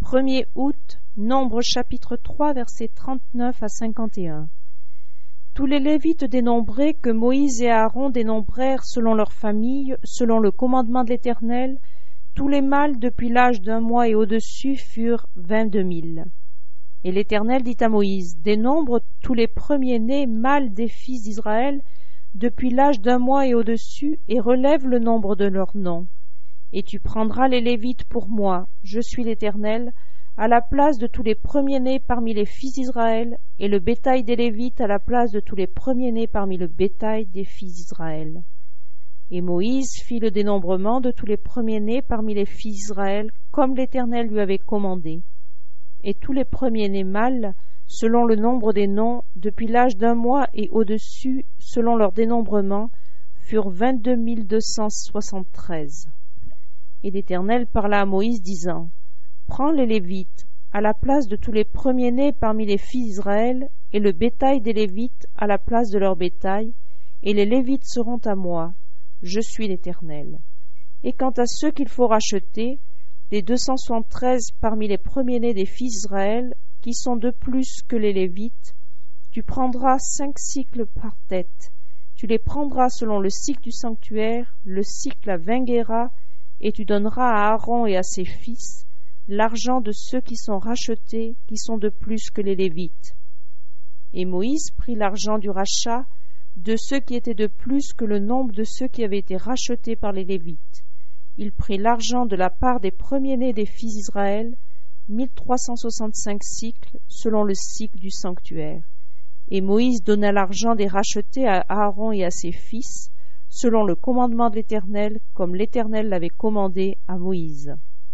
1er août, Nombre chapitre 3, versets 39 à 51. Tous les Lévites dénombrés que Moïse et Aaron dénombrèrent selon leur famille, selon le commandement de l'Éternel, tous les mâles depuis l'âge d'1 mois et au-dessus furent 22 000. Et l'Éternel dit à Moïse, dénombre tous les premiers-nés mâles des fils d'Israël depuis l'âge d'1 mois et au-dessus, et relève le nombre de leurs noms. Et tu prendras les Lévites pour moi, je suis l'Éternel, à la place de tous les premiers-nés parmi les fils d'Israël, et le bétail des Lévites à la place de tous les premiers-nés parmi le bétail des fils d'Israël. Et Moïse fit le dénombrement de tous les premiers-nés parmi les fils d'Israël, comme l'Éternel lui avait commandé. Et tous les premiers-nés mâles, selon le nombre des noms, depuis l'âge d'1 mois et au-dessus, selon leur dénombrement, furent 22 273. Et l'Éternel parla à Moïse, disant, prends les Lévites, à la place de tous les premiers-nés parmi les fils d'Israël, et le bétail des Lévites à la place de leur bétail, et les Lévites seront à moi. Je suis l'Éternel. Et quant à ceux qu'il faut racheter, les 273 parmi les premiers-nés des fils d'Israël, qui sont de plus que les Lévites, tu prendras 5 cycles par tête. Tu les prendras selon le cycle du sanctuaire, le cycle à 20 guéras, et tu donneras à Aaron et à ses fils l'argent de ceux qui sont rachetés, qui sont de plus que les Lévites. Et Moïse prit l'argent du rachat de ceux qui étaient de plus que le nombre de ceux qui avaient été rachetés par les Lévites. Il prit l'argent de la part des premiers-nés des fils d'Israël, 1365 cycles, selon le cycle du sanctuaire. Et Moïse donna l'argent des rachetés à Aaron et à ses fils, selon le commandement de l'Éternel, comme l'Éternel l'avait commandé à Moïse.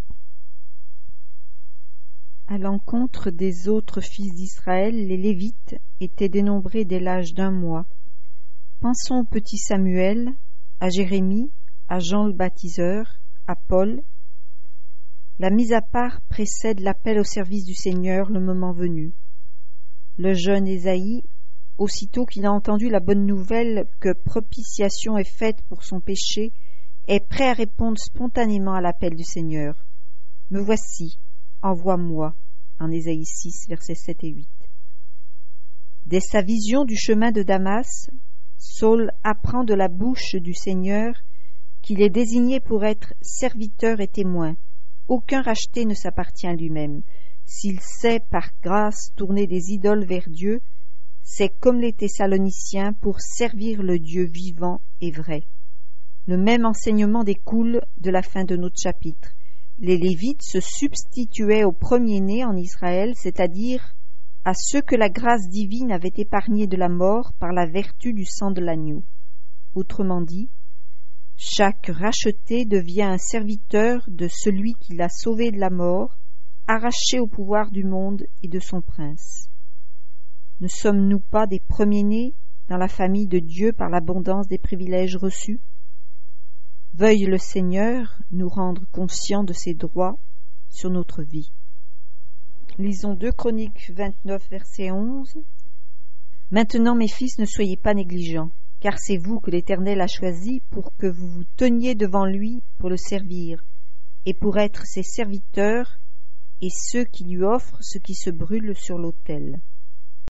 À l'encontre des autres fils d'Israël, les Lévites étaient dénombrés dès l'âge d'1 mois. Pensons au petit Samuel, à Jérémie, à Jean le baptiseur, à Paul. La mise à part précède l'appel au service du Seigneur le moment venu. Le jeune Ésaïe, aussitôt qu'il a entendu la bonne nouvelle que propitiation est faite pour son péché, est prêt à répondre spontanément à l'appel du Seigneur. « Me voici, envoie-moi » en Ésaïe 6, versets 7 et 8. Dès sa vision du chemin de Damas, Saul apprend de la bouche du Seigneur qu'il est désigné pour être serviteur et témoin. Aucun racheté ne s'appartient à lui-même. S'il sait par grâce tourner des idoles vers Dieu, c'est comme les Thessaloniciens pour servir le Dieu vivant et vrai. Le même enseignement découle de la fin de notre chapitre. Les Lévites se substituaient aux premiers-nés en Israël, c'est-à-dire à ceux que la grâce divine avait épargnés de la mort par la vertu du sang de l'agneau. Autrement dit, chaque racheté devient un serviteur de celui qui l'a sauvé de la mort, arraché au pouvoir du monde et de son prince. Ne sommes-nous pas des premiers-nés dans la famille de Dieu par l'abondance des privilèges reçus? Veuille le Seigneur nous rendre conscients de ses droits sur notre vie. Lisons 2 Chroniques 29, verset 11. Maintenant, mes fils, ne soyez pas négligents, car c'est vous que l'Éternel a choisi pour que vous vous teniez devant lui pour le servir, et pour être ses serviteurs, et ceux qui lui offrent ce qui se brûle sur l'autel.